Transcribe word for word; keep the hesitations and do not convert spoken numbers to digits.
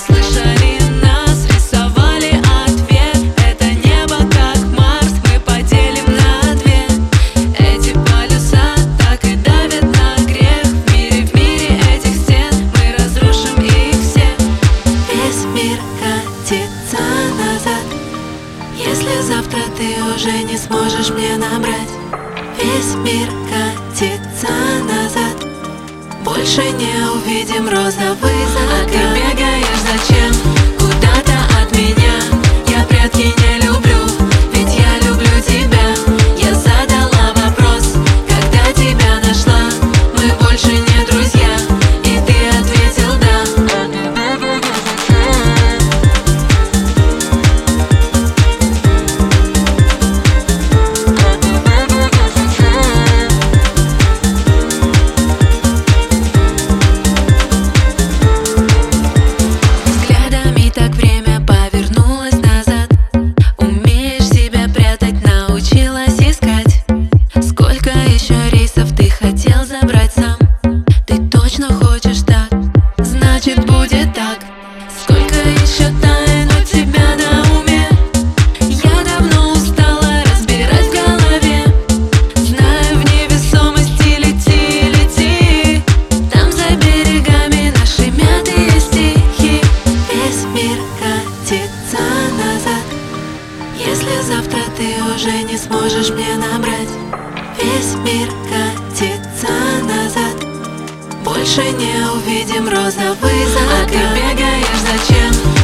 слышали нас, рисовали ответ. Это небо как Марс, мы поделим на две. Эти полюса так и давят на грех. В мире, в мире этих стен мы разрушим их все. Весь мир катится назад, если завтра ты уже не сможешь мне набрать. Весь мир катится назад, больше не увидим розовый закат. А ты бегаешь зачем? Куда-то от меня. Я прятки не люблю, ведь я люблю тебя. Я задала вопрос, когда тебя нашла. Мы больше не друзья, и ты ответил да. Взглядами так время повернулось назад. Умеешь себя прятать, научилась искать. Сколько еще рейсов ты хотел забрать сам? Ты точно хочешь так, значит будет так. Сколько еще тайн у тебя на уме? Я давно устала разбирать в голове. Знаю, в невесомости лети, лети. Там за берегами наши мятые стихи. Весь мир катится назад, если завтра ты уже не сможешь мне набрать. Весь мир катится назад, больше не увидим розовый закат. А ты бегаешь зачем?